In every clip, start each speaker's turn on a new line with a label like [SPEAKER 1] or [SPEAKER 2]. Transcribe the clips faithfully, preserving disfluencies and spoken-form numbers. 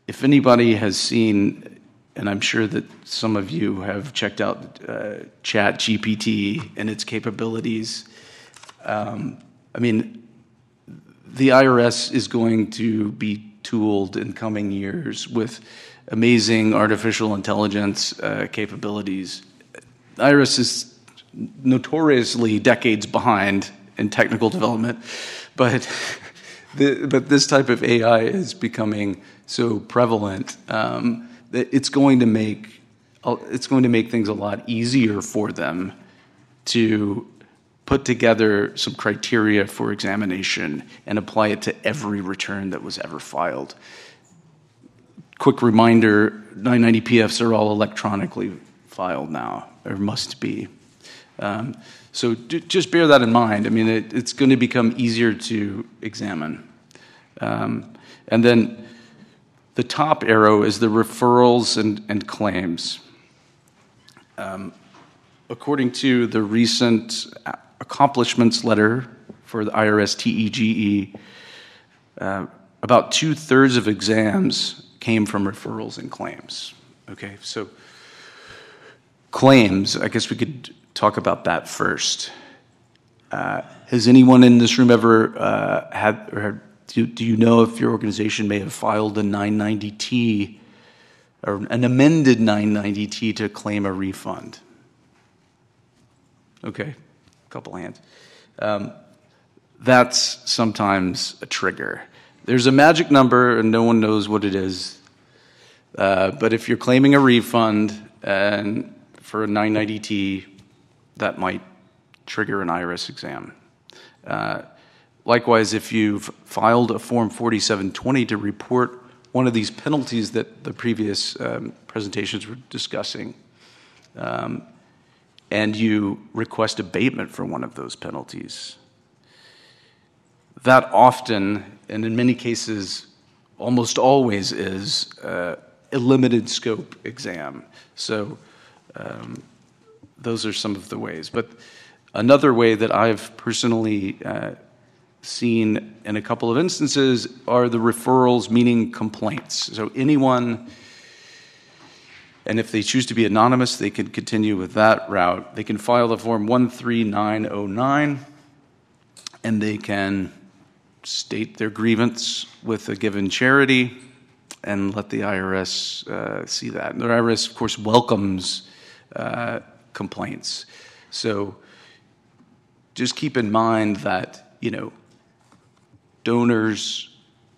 [SPEAKER 1] if anybody has seen, and I'm sure that some of you have checked out uh, Chat G P T and its capabilities, um, I mean, the I R S is going to be tooled in coming years with amazing artificial intelligence uh, capabilities. The I R S is notoriously decades behind in technical development, but the, but this type of A I is becoming so prevalent um, that it's going to make it's going to make things a lot easier for them to put together some criteria for examination and apply it to every return that was ever filed. Quick reminder, nine ninety P Fs are all electronically filed now, or must be. Um, so d- just bear that in mind. I mean, it, it's going to become easier to examine. Um, and then the top arrow is the referrals and, and claims. Um, according to the recent accomplishments letter for the I R S T E G E, uh, about two-thirds of exams came from referrals and claims. Okay, so claims, I guess we could talk about that first. Uh, has anyone in this room ever uh, had, or do, do you know if your organization may have filed a nine ninety T or an amended nine ninety T to claim a refund? Okay, a couple hands. Um, that's sometimes a trigger. There's a magic number and no one knows what it is. Uh, but if you're claiming a refund and for a nine ninety T, that might trigger an I R S exam. Uh, likewise, if you've filed a Form forty-seven twenty to report one of these penalties that the previous um, presentations were discussing, um, and you request abatement for one of those penalties, that often, and in many cases, almost always is uh, a limited scope exam. So um, those are some of the ways. But another way that I've personally uh, seen in a couple of instances are the referrals, meaning complaints. So anyone, and if they choose to be anonymous, they can continue with that route. They can file the form one three nine oh nine, and they can state their grievance with a given charity and let the I R S uh, see that. And the I R S, of course, welcomes uh, complaints. So just keep in mind that, you know, donors,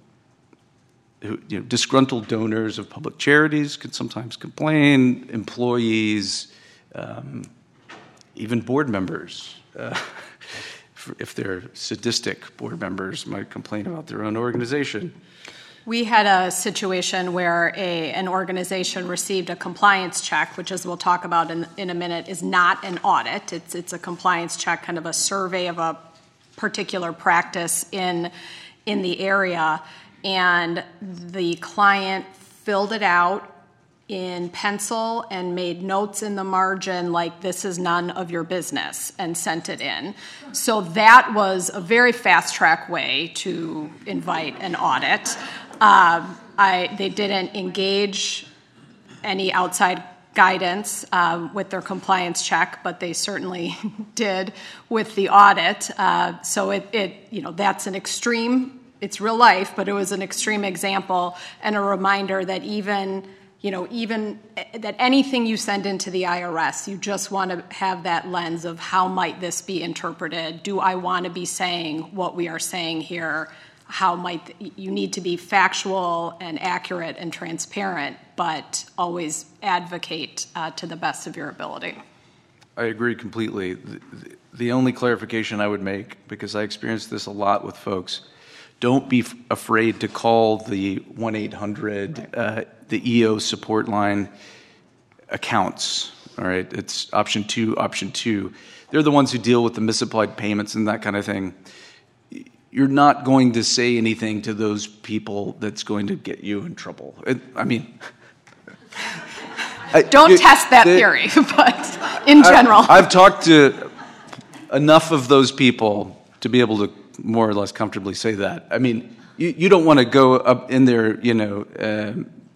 [SPEAKER 1] who, you know, disgruntled donors of public charities could sometimes complain, employees, um, even board members, uh, if they're sadistic board members, might complain about their own organization.
[SPEAKER 2] We had a situation where a, an organization received a compliance check, which, as we'll talk about in, in a minute, is not an audit. It's, it's a compliance check, kind of a survey of a particular practice in, in the area. And the client filled it out in pencil and made notes in the margin like, this is none of your business, and sent it in. So that was a very fast-track way to invite an audit. Uh, I, they didn't engage any outside guidance um, with their compliance check, but they certainly did with the audit. Uh, so it, it, you know, that's an extreme. It's real life, but it was an extreme example and a reminder that even, you know, even that anything you send into the I R S, you just want to have that lens of how might this be interpreted? Do I want to be saying what we are saying here? How might you need to be factual and accurate and transparent, but always advocate uh, to the best of your ability?
[SPEAKER 1] I agree completely. The, the only clarification I would make, because I experienced this a lot with folks, don't be f- afraid to call the one eight hundred, uh, the E O support line accounts, all right? It's option two, option two. They're the ones who deal with the misapplied payments and that kind of thing. You're not going to say anything to those people that's going to get you in trouble. It, I mean... I,
[SPEAKER 2] don't
[SPEAKER 1] you,
[SPEAKER 2] test that
[SPEAKER 1] they,
[SPEAKER 2] theory, but in general.
[SPEAKER 1] I, I've talked to enough of those people to be able to more or less comfortably say that. I mean, you, you don't want to go up in there, you know, uh,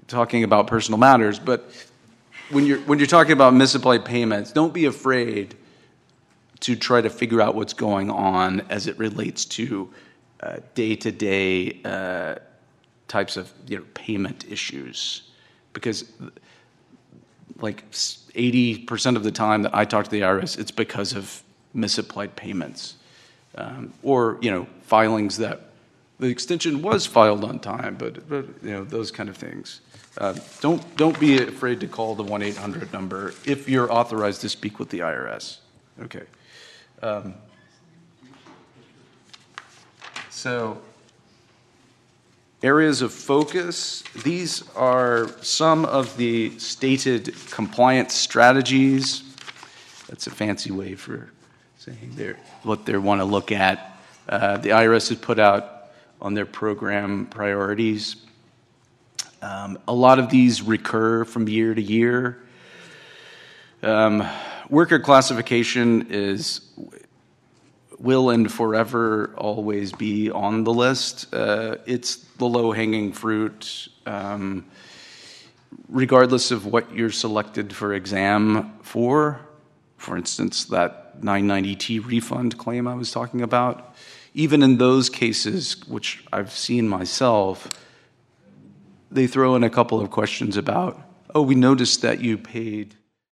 [SPEAKER 1] talking about personal matters, but when you're when you're talking about misapplied payments, don't be afraid to try to figure out what's going on as it relates to uh, day-to-day uh, types of you know payment issues, because like eighty percent of the time that I talk to the I R S, it's because of misapplied payments, um, or you know filings that the extension was filed on time, but, but you know those kind of things. Uh, don't don't be afraid to call the one eight hundred number if you're authorized to speak with the I R S. Okay. Um, so areas of focus. These are some of the stated compliance strategies. That's a fancy way for saying they're, what they want to look at. Uh, the I R S has put out on their program priorities. Um, a lot of these recur from year to year. Um, worker classification is will and forever always be on the list. Uh, it's the low-hanging fruit, um, regardless of what you're selected for exam for. For instance, that nine ninety T refund claim I was talking about. Even in those cases, which I've seen myself, they throw in a couple of questions about, oh, we noticed that you paid